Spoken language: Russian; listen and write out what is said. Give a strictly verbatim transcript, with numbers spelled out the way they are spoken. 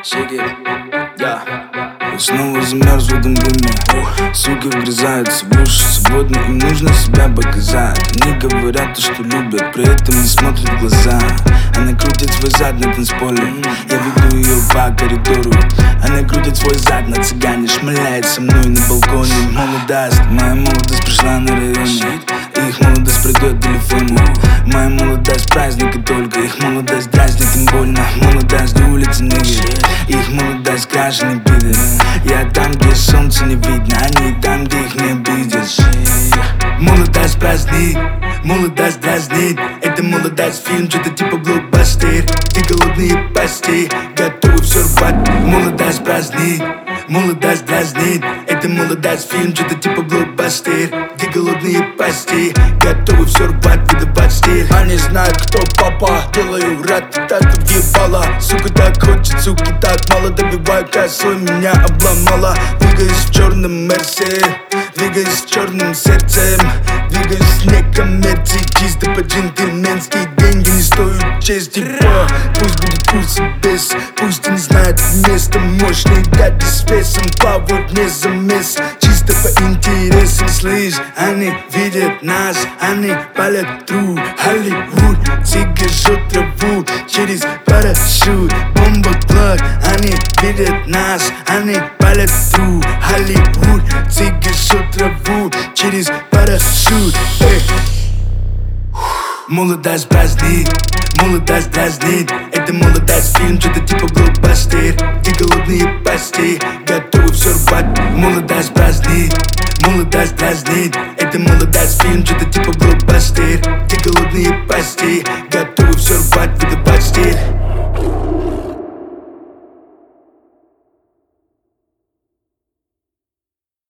Сики, да. Я снова замерз в этом доме. Суки вгрызаются в уши. Сегодня им нужно себя показать. Они говорят то, что любят, при этом не смотрят в глаза. Она крутит свой зад на танцполе. Я веду ее по коридору. Она крутит свой зад на цыгане. Шмаляет со мной на балконе. Молодость, моя молодость пришла на районе. Их молодость придет телефону. Моя молодость праздника только. Их молодость дразнит, им больно. Молодость до улицы ныги. Их молодость крашеный пидор. Я там, где солнце не видно. Они там, где их не обидишь. Молодость праздник, молодость дразнит. Это молодость фильм, что-то типа блокбастер. Ты голодные пасти, готовы все рвать. Молодость праздник, молодость дразнит. Это молодость фильм, что-то типа блокбастер. Ты голодные пасти, готовы все рвать, выдавать стиль. Они знают, кто папа. Делаю rat-та-та, как ебала. Сука, так хочет, суки, так мало. Добиваю косой, меня обломала. Двигаюсь в черном мерсе, двигаюсь в черным сердцем. Двигаюсь не коммерции, чисто по-джентльменски. Деньги не стоят чести, по. Пусть будет курс без, пусть они знают место. Мощный дади с весом, повод не замес. Чисто по интересам, слышь. Они видят нас, они палят true Hollywood. Цыган жжет траву через парашют. Бомба плаг, они видят нас, они палят true Hollywood. Цыган жжет траву через парашют. Эй. Молодость праздник, молодость дразнит. Это молодость фильм, что-то типа блокбастер. Ты голодные пасти, готовы все рвать. Молодость праздник, молодость дразнит. Это молодость фильм, что-то типа блокбастер. Ты голодные